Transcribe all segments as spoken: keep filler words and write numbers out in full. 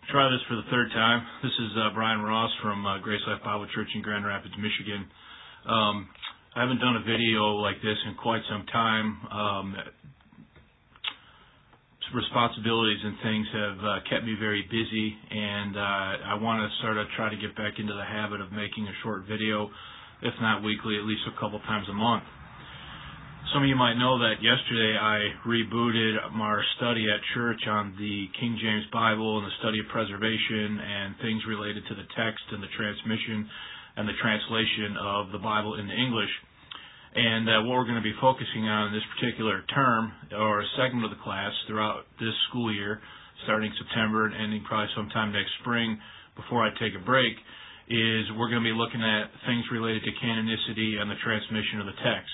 Try this for the third time. This is uh, Brian Ross from uh, Grace Life Bible Church in Grand Rapids, Michigan. Um, I haven't done a video like this in quite some time. Um, responsibilities and things have uh, kept me very busy, and uh, I want to sort of try to get back into the habit of making a short video, if not weekly, at least a couple times a month. Some of you might know that yesterday I rebooted our study at church on the King James Bible and the study of preservation and things related to the text and the transmission and the translation of the Bible into English. And uh, what we're going to be focusing on in this particular term, or a segment of the class throughout this school year, starting September and ending probably sometime next spring before I take a break, is we're going to be looking at things related to canonicity and the transmission of the text.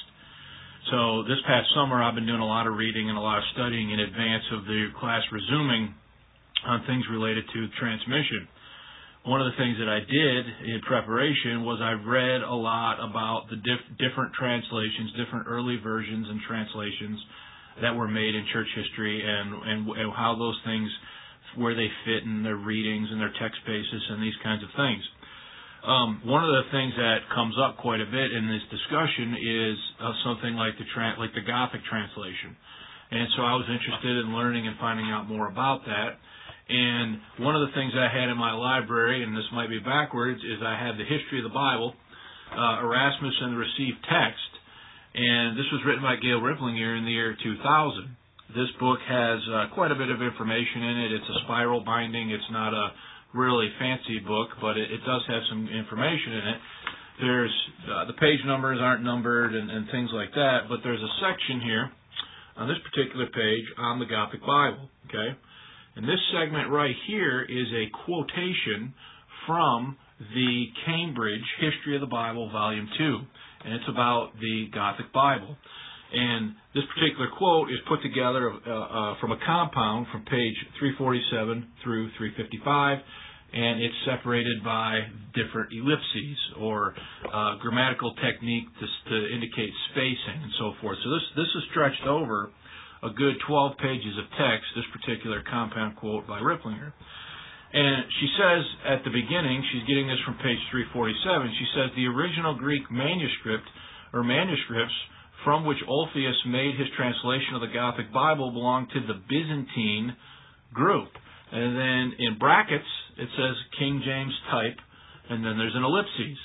So this past summer I've been doing a lot of reading and a lot of studying in advance of the class resuming on things related to transmission. One of the things that I did in preparation was I read a lot about the diff different translations, different early versions and translations that were made in church history, and, and, and how those things, where they fit in their readings and their text basis and these kinds of things. Um, one of the things that comes up quite a bit in this discussion is uh, something like the tra like the Gothic translation, and so I was interested in learning and finding out more about that. And one of the things I had in my library, and this might be backwards, is I had the history of the Bible, uh, Erasmus and the Received Text, and this was written by Gail Ripplinger in the year two thousand. This book has uh, quite a bit of information in it. It's a spiral binding. It's not a really fancy book, but it, it does have some information in it. There's uh, the page numbers aren't numbered and, and things like that, but there's a section here on this particular page on the Gothic Bible, okay? And this segment right here is a quotation from the Cambridge History of the Bible, Volume two, and it's about the Gothic Bible. And this particular quote is put together uh, uh, from a compound from page three forty-seven through three fifty-five, and it's separated by different ellipses or uh, grammatical technique to, to indicate spacing and so forth. So this, this is stretched over a good twelve pages of text, this particular compound quote by Ripplinger. And she says at the beginning, she's getting this from page three forty-seven, she says, the original Greek manuscript or manuscripts from which Ulfilas made his translation of the Gothic Bible belong to the Byzantine group. And then in brackets, it says King James type, and then there's an ellipses.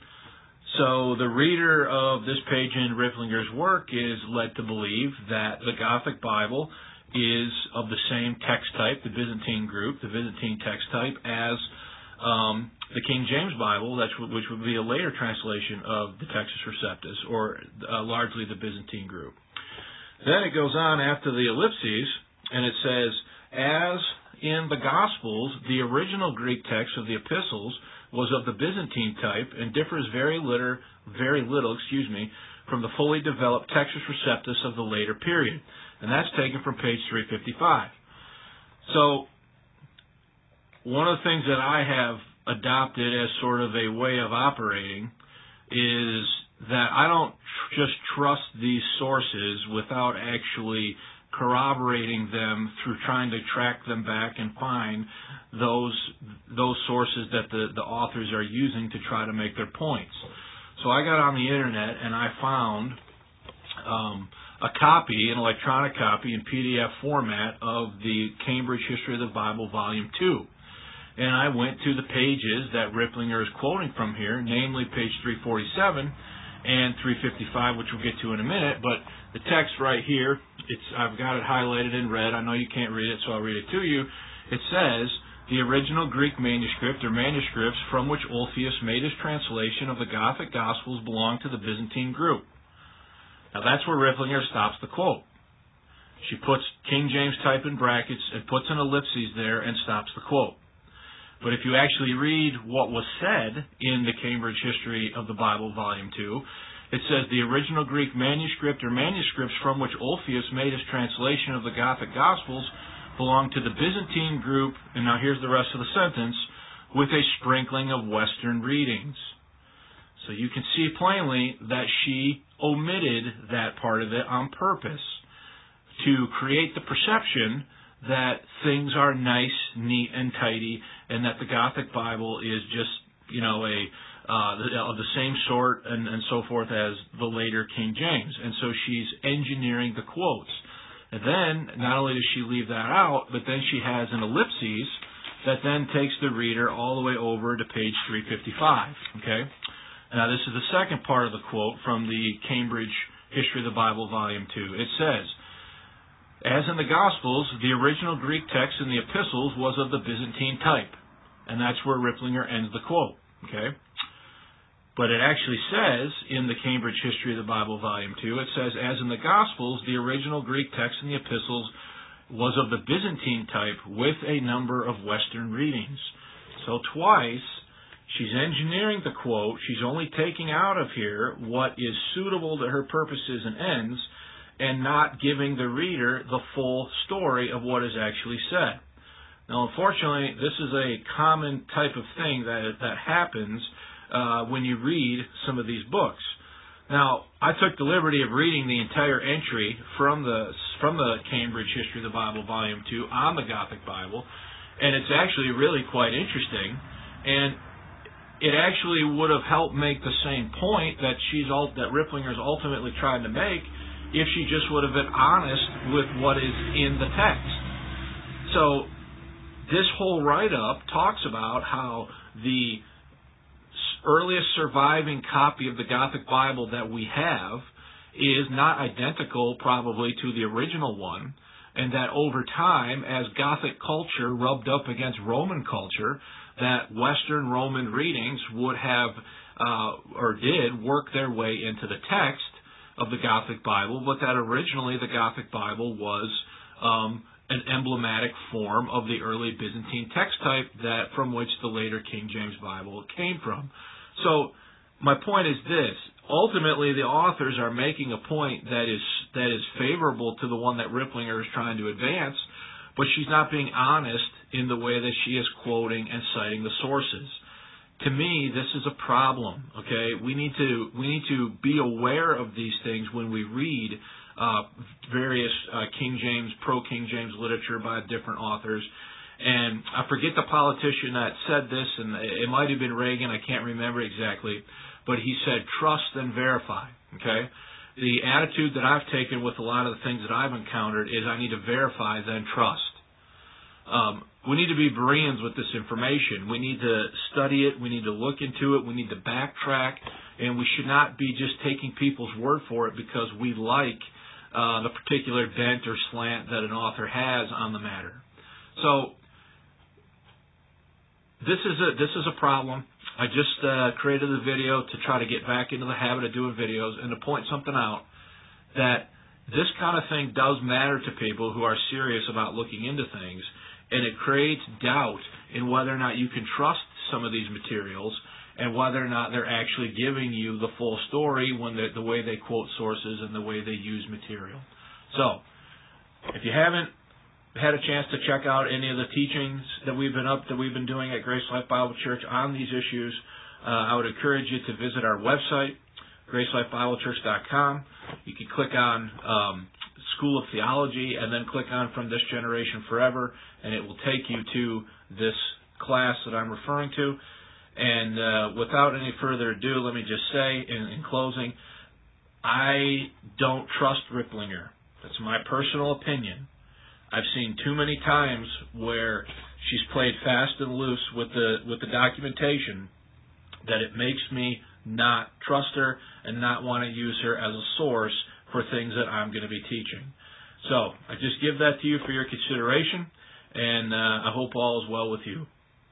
So the reader of this page in Ripplinger's work is led to believe that the Gothic Bible is of the same text type, the Byzantine group, the Byzantine text type, as um, the King James Bible, that's, which would be a later translation of the Textus Receptus, or uh, largely the Byzantine group. Then it goes on after the ellipses, and it says, as in the Gospels, the original Greek text of the epistles was of the Byzantine type and differs very little, very little, excuse me, from the fully developed Textus Receptus of the later period. And that's taken from page three fifty-five. So, one of the things that I have adopted as sort of a way of operating is that I don't tr just trust these sources without actually corroborating them through trying to track them back and find those those sources that the, the authors are using to try to make their points. So I got on the internet and I found um, a copy, an electronic copy in P D F format of the Cambridge History of the Bible, Volume two. And I went to the pages that Ripplinger is quoting from here, namely page three forty-seven and three fifty-five, which we'll get to in a minute. But the text right here, it's I've got it highlighted in red. I know you can't read it, so I'll read it to you. It says, the original Greek manuscript or manuscripts from which Ulfilas made his translation of the Gothic Gospels belong to the Byzantine group. Now that's where Ripplinger stops the quote. She puts King James type in brackets and puts an ellipses there and stops the quote. But if you actually read what was said in the Cambridge History of the Bible, Volume two, it says the original Greek manuscript or manuscripts from which Ulfilas made his translation of the Gothic Gospels belong to the Byzantine group, and now here's the rest of the sentence, with a sprinkling of Western readings. So you can see plainly that she omitted that part of it on purpose to create the perception that things are nice, neat, and tidy, and that the Gothic Bible is just, you know, a uh, the, of the same sort and, and so forth as the later King James. And so she's engineering the quotes. And then, not only does she leave that out, but then she has an ellipses that then takes the reader all the way over to page three fifty-five. Okay? Now, this is the second part of the quote from the Cambridge History of the Bible, Volume two. It says, "As in the Gospels, the original Greek text in the epistles was of the Byzantine type." And that's where Ripplinger ends the quote. Okay? But it actually says, in the Cambridge History of the Bible, Volume two, it says, "As in the Gospels, the original Greek text in the epistles was of the Byzantine type with a number of Western readings." So twice, she's engineering the quote. She's only taking out of here what is suitable to her purposes and ends, and not giving the reader the full story of what is actually said. Now, unfortunately, this is a common type of thing that that happens uh, when you read some of these books. Now, I took the liberty of reading the entire entry from the from the Cambridge History of the Bible, Volume two, on the Gothic Bible, and it's actually really quite interesting. And it actually would have helped make the same point that she's all, that Ripplinger is ultimately trying to make if she just would have been honest with what is in the text. So this whole write-up talks about how the earliest surviving copy of the Gothic Bible that we have is not identical probably to the original one, and that over time, as Gothic culture rubbed up against Roman culture, that Western Roman readings would have, uh, or did, work their way into the text of the Gothic Bible, but that originally the Gothic Bible was um, an emblematic form of the early Byzantine text type that from which the later King James Bible came from. So my point is this: ultimately, the authors are making a point that is that is favorable to the one that Ripplinger is trying to advance, but she's not being honest in the way that she is quoting and citing the sources. To me, this is a problem. Okay, we need to we need to be aware of these things when we read uh, various uh, King James, pro-King James literature by different authors. And I forget the politician that said this, and it might have been Reagan, I can't remember exactly, but he said, "Trust and verify." Okay? The attitude that I've taken with a lot of the things that I've encountered is I need to verify, then trust. Um, we need to be Bereans with this information. We need to study it. We need to look into it. We need to backtrack. And we should not be just taking people's word for it because we like uh, the particular bent or slant that an author has on the matter. So this is a this is a problem. I just uh, created a video to try to get back into the habit of doing videos and to point something out, that this kind of thing does matter to people who are serious about looking into things, and it creates doubt in whether or not you can trust some of these materials and whether or not they're actually giving you the full story when the way they quote sources and the way they use material. So, if you haven't had a chance to check out any of the teachings that we've been up that we've been doing at Grace Life Bible Church on these issues, uh, I would encourage you to visit our website, grace life bible church dot com. You can click on um, School of Theology and then click on From This Generation Forever, and it will take you to this class that I'm referring to. And uh, without any further ado, let me just say in, in closing, I don't trust Ripplinger. That's my personal opinion. I've seen too many times where she's played fast and loose with the with the documentation that it makes me not trust her and not want to use her as a source for things that I'm going to be teaching. So I just give that to you for your consideration, and uh, I hope all is well with you.